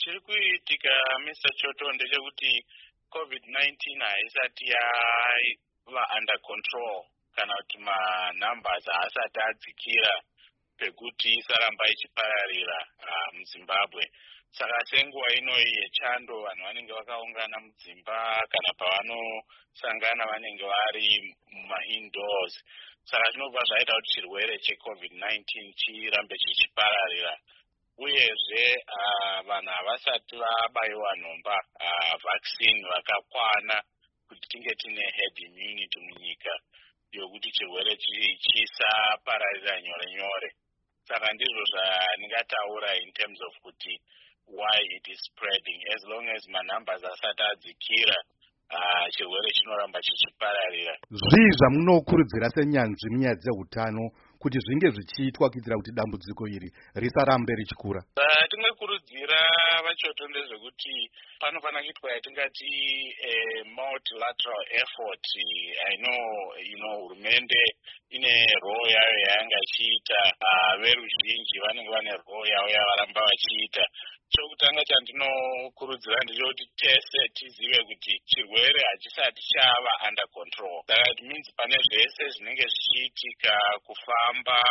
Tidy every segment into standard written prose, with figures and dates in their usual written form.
chiri kuitika Mr. Choto ndechekuti COVID-19 haisati yava under control kana kuti manumbers haasati adzikira pekuti isaramba ichipararira muZimbabwe. Saka senguva inoyi yechando vanhu vanenge vakaungana mudzimba kana pavanosangana vanenge vari muma-indoors. Saka zvinobva zvaita kuti chirwere cheCovid-19 chirambe chichipararira. Uyezve vanhu havasati vabayiwa nhomba vaccine vakakwana kuti tinge tine herd immunity munyika yokuti chirwere chisapararira nyore nyore. Saka ndizvo zvandingataura in terms of kuti why it is spreading. As long as manumbers asati adzikira chirwere chinoramba chichipararira. Zvii zvamunokurudzira senyanzvi munyaya dzeutano kuti zvinge zvichiitwa kuitira kuti dambudziko iri risarambe richikura? Tingekurudzira vachoto ndezvekuti panofanira kuitwa yatingati multilateral effort. I know hurumende ine role yayo yayanga ichiita, veruzhinji vanenge vane role yavo yavaramba vachiita. Chokutanga chandinokurudzira ndechekuti tese tizive kuti chirwere hachisati chava under control. Saka it means pane zvese zvinenge zvichiitika, kufamba,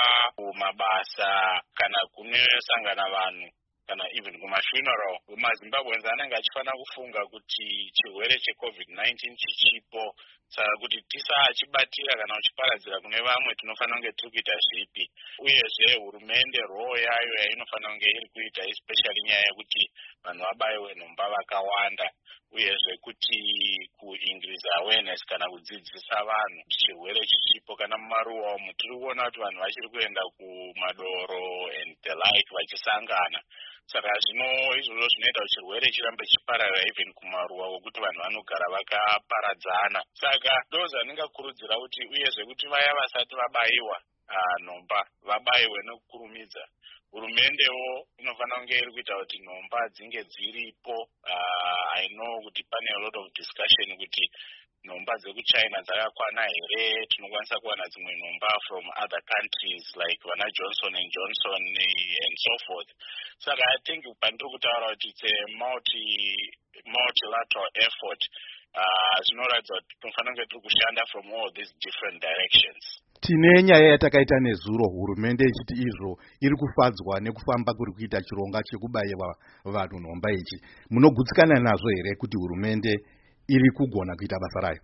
kumabasa kana kunosangana vanhu kana even kumafuneral, maZimbabweans anenge achifanira kufunga kuti chirwere cheCovid-19 chichipo. Saka kuti tisachibatira kana kuchiparadzira kune vamwe tinofanira kunge tiri kuita zvipi. Uyezve hurumende role yayo yainofanira kunge iri kuita, especially nyaya yekuti vanhu vabayiwe nhomba vakawanda, uyezve kuti ku-increase awareness kana kudzidzisa vanhu kuti chirwere chichipo. Kana mumaruwa umu tiri kuona kuti vanhu vachiri kuenda kumadoro and the like vachisangana. Saka izvozvo zvinoita kuti chirwere chirambe chipararira even kumaruwa okuti vanhu vanogara vakaparadzana. Saka ndozvandingakurudzira kuti uyezve kuti vaya vasati vabayiwa nhomba vabayiwe nekukurumidza. Hurumendewo inofanira kunge iri kuita kuti nhomba dzinge dziripo. I know kuti pane a lot of discussion kuti nhomba dzekuChina dzakakwana here, tinokwanisa kuwana dzimwe nhomba from other countries like vana Johnson and Johnson and so forth. Saka I think pandiri kutaura kuti it's a multilateral effort. Zvinoratidza kuti tinofanira kunge tiri kushanda from all these different directions. Tine nyaya yatakaita nezuro, hurumende ichiti izvo iri kufadzwa nekufamba kuri kuita chironga chekubayiwa vanhu nhomba ichi. Munogutsikana nazvo here kuti hurumende iri kugona kuita basa rayo?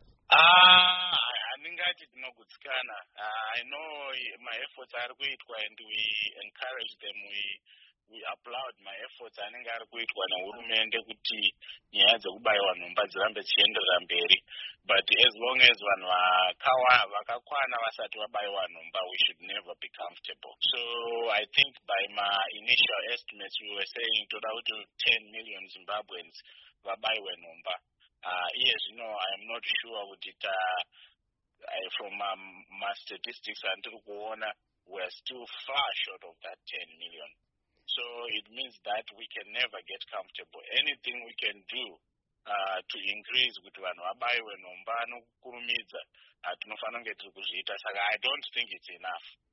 Handingati tinogutsikana. I know my efforts are kuitwa and we encourage them. We applaud my efforts anenge ari kuitwa nehurumende kuti nyaya dzekubayiwa nhomba dzirambe dzichienderera mberi. But as long as vanhu vakakwana vasati vabayiwa nhomba, we should never be comfortable. So I think by my initial estimates we were saying toda kuti 10 million Zimbabweans vabayiwe nhomba. I am not sure kuti from my statistics andiri kuona we are still far short of that 10 million. So it means that we can never get comfortable. Anything we can do to increase kuti vanhu vabayiwe nhomba nokukurumidza tinofanira kunge tiri kuzviita. Saka I don't think it's enough.